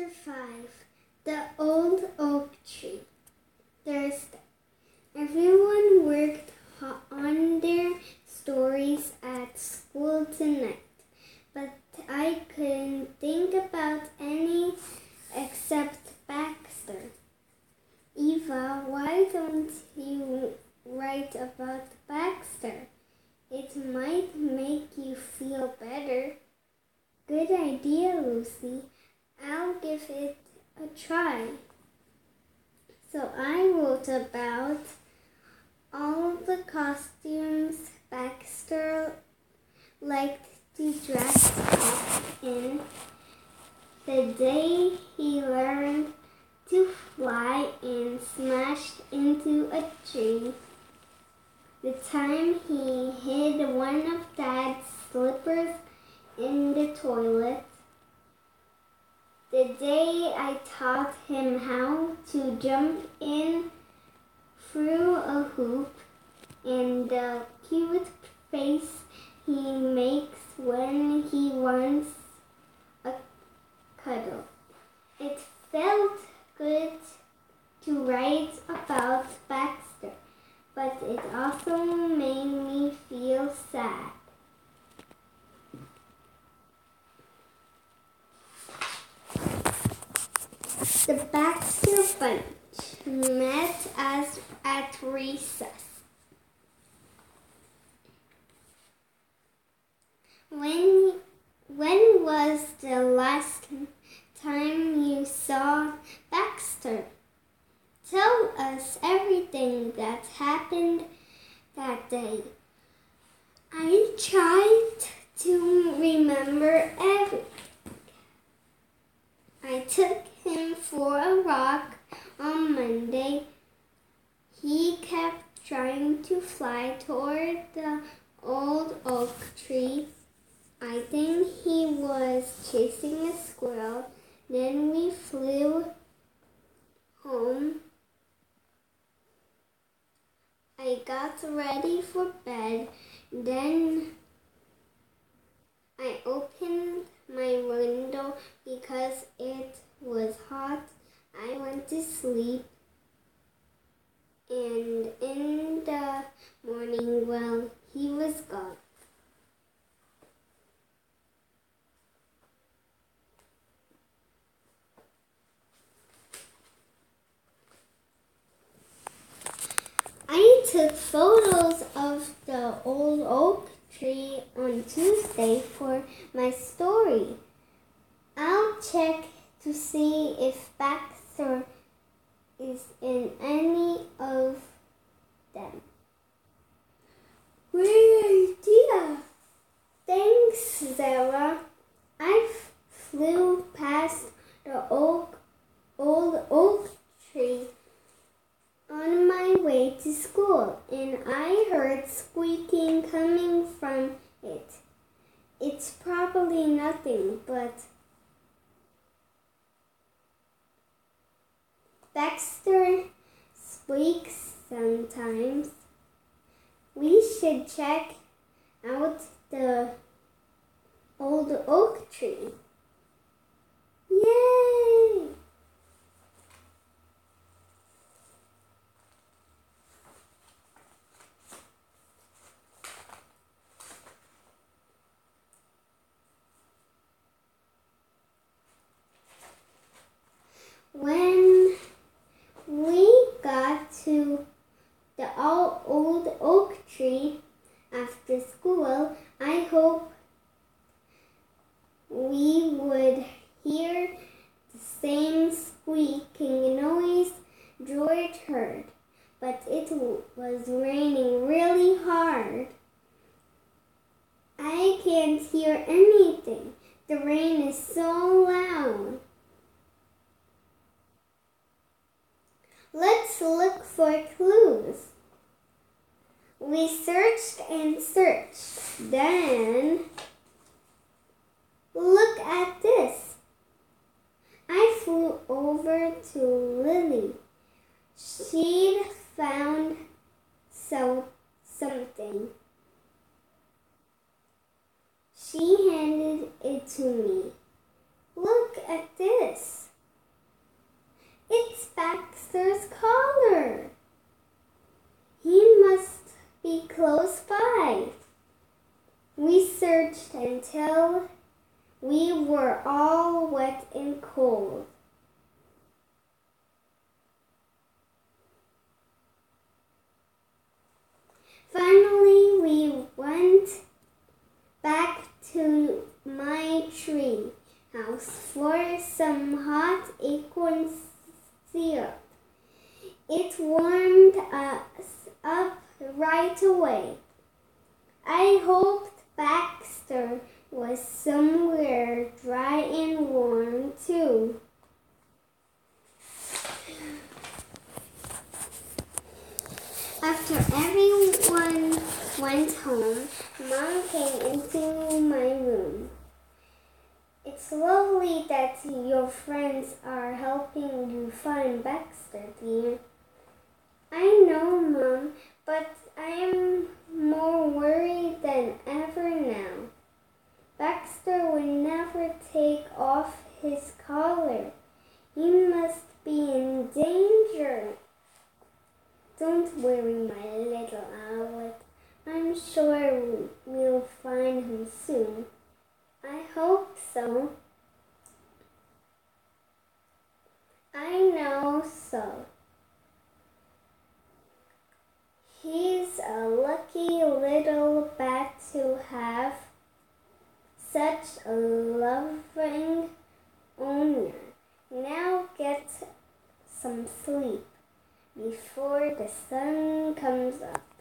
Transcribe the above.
Chapter 5 The Old Oak Tree. Thursday. Everyone worked on their stories at school tonight, but I couldn't think about any except Baxter. Eva, why don't you write about Baxter? It might make you feel better. Good idea, Lucy. I'll give it a try. So I wrote about all the costumes Baxter liked to dress up in, the day he learned to fly and smashed into a tree, the time he hid one of Dad's slippers in the toilet, the day I taught him how to jump in through a hoop, and the cute face he makes when he wants a cuddle. It felt good to write about Baxter, but it also made me feel sad. The Baxter Bunch met at recess. When was the last time you saw Baxter? Tell us everything that happened that day. I tried to remember everything. I took him for a walk on Monday. He kept trying to fly toward the old oak tree. I think he was chasing a squirrel. Then we flew home. I got ready for bed. Then I opened my window because it was hot. I went to sleep, and in the morning, well, he was gone. I took photos of the old oak tree on Tuesday for my story. I'll check to see if Baxter is in any of them. Great idea! Thanks, Zara. I flew past the old oak tree on my way to school, and I heard squeaking coming from it. It's probably nothing, but Baxter squeaks sometimes. We should check out the old oak tree. Yay! When we got to the old oak tree after school, I hoped we would hear the same squeaking noise George heard, but it was raining really hard. I can't hear anything. The rain is so loud. Let's look for clues. We searched and searched. Then, look at this. I flew over to Lily. She'd found something. She handed it to me. Look at this. all wet and cold. Finally, we went back to my tree house for some hot acorn syrup. It warmed us up right away. I hoped Baxter was somewhere dry and warm too. After everyone went home, Mom came into my room. It's lovely that your friends are helping you find Baxter, dear. I know, Mom, but I am more worried than ever now. Baxter would never take off his collar. He must be in danger. Don't worry, my little owlet. I'm sure we'll find him soon. I hope so. I know so. He's a lucky little bat to have such a loving owner. Now get some sleep before the sun comes up.